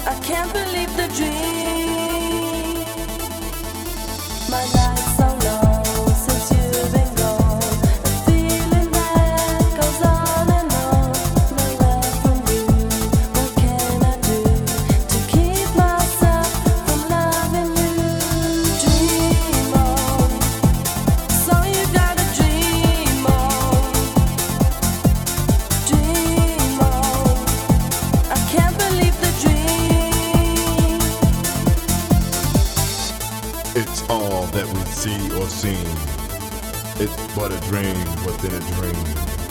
I can't believe the dream. My nights so long since you've been gone. A feeling that goes on and on. No love from you. What can I do to keep myself from loving you? Dream on. So you gotta dream on. Dream on. I can't believe the dream. It's all that we see or seem. It's but a dream within a dream.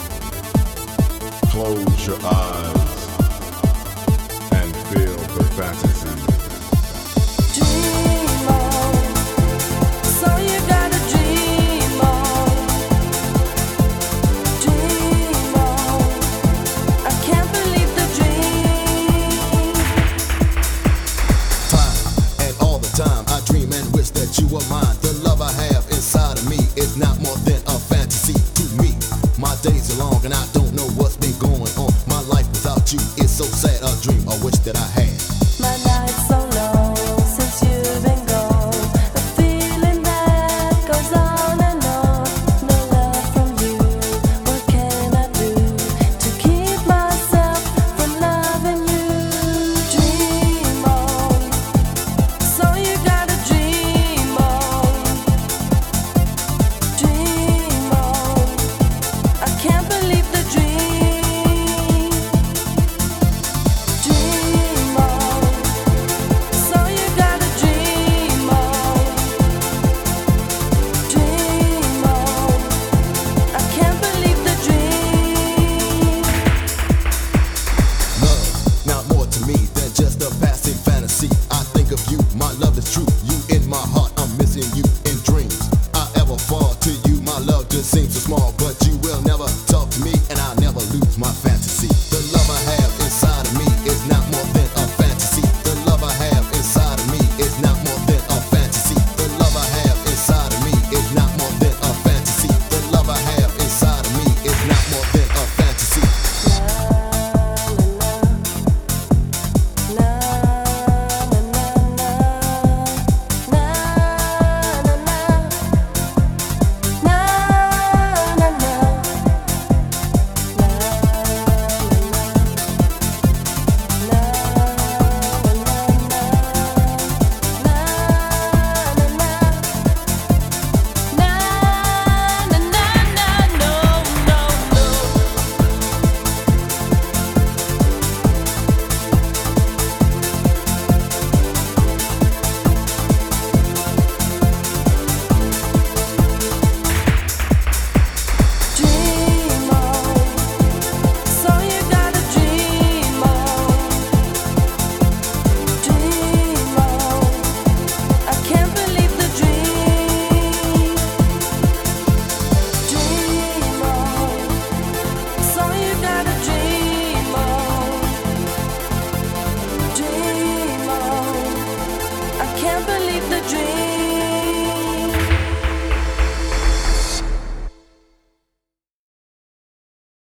Close your eyes and feel the fantasy. Dream on. So you gotta dream on. Dream on. I can't believe the dream. Time and all the time I dream and wish that you were mine. The love I have inside of me is not more than a fantasy to me. My days are long and I don't know what's been going on. My life without you is so sad. A dream I wish that I had.